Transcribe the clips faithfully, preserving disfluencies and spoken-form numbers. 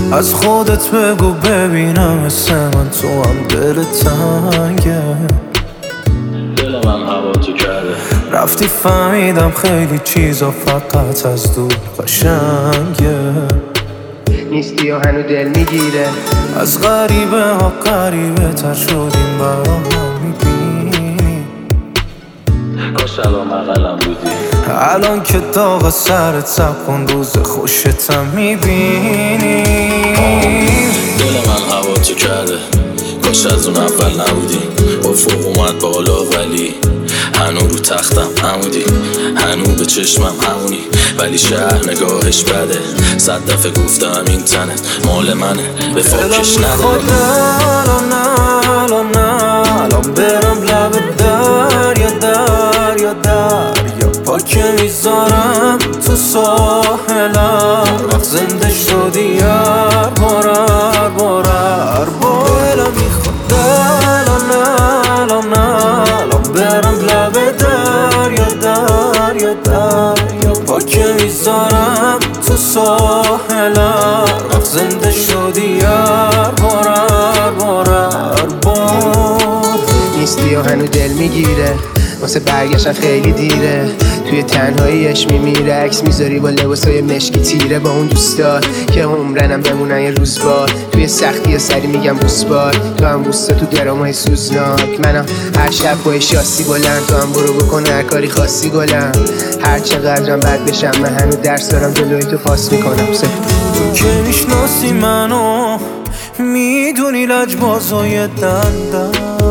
از خودت بگو ببینم مثل من تو هم دل تنگه. دل من هوا تو کرده، رفتی فهمیدم خیلی چیزا فقط از دور قشنگه. نیستی و هنو دل میگیره، از غریبه ها غریبه تر شدیم برام میبینی. کاش الان بغلم بودی. الان که داغ سرت سب کن روز خوشتم میبینی. دل من هوا تو کرده، کاش از اون اول نبودی. افق اومد بالا ولی هنو رو تختم همودی، هنو به چشمم همونی، ولی شهر نگاهش بده. صد دفعه گفتم این تنت مال منه، به فاکش نده. الان الان الان برم لب دریا دریا دریا، پا که میذارم تو ساحلم. وقت زنده شدی هر بار هر بار هر بار. دلم میخواد الان الان الان برم لب دریا دریا دریا، پا که میذارم تو ساحلم. وقت زنده شدی هر بار هر بار هر بار. نیستی و هنو دل میگیره، واسه برگشتن خیلی دیره. توی تنهاییش میمیره، عکس میذاری با لباسای مشکی تیره. با اون دوستات که عمرنم بمونن یه روز بار. توی سختی سری میگم بوسبار، تو هم بوستا تو درامای سوزناک. منم هر شب با شاسی بلند، تو هم برو بکن هر کاری خاصی گلم. هر چقدرم بد بشم من هنو درس دارم جلوی تو پاس میکنم. تو که میشناسی منو میدونی لجبازای دندم،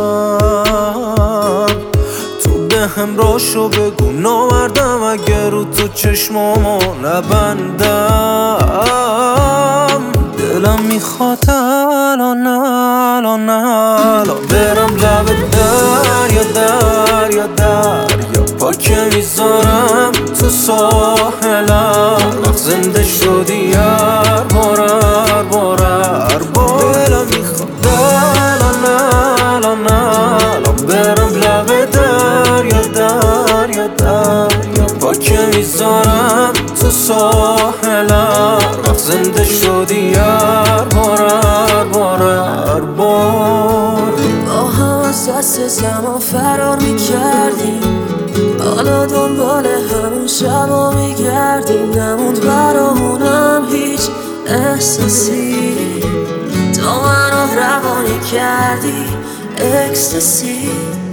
تو به هم راشو بگو ناوردم اگر رو تو چشمامو نبندم. دلم میخواد الان الان الان برم لب دریا دریا دریا، پا که میذارم تو ساحلم. وقت زنده شدی هر بار هر بار هر بار. دلم میخواد الان الان الان برم لب دریا دریا دریا، پا که میذارم تو ساحلم. وقت زنده شدی هر بار هر بار هر بار. با هم از دست زمان فرار میکردیم، حالا دنبال همون شبا میگردیم. نموند برامونم هیچ احساسی، تو منو روانی کردی اکستاسی.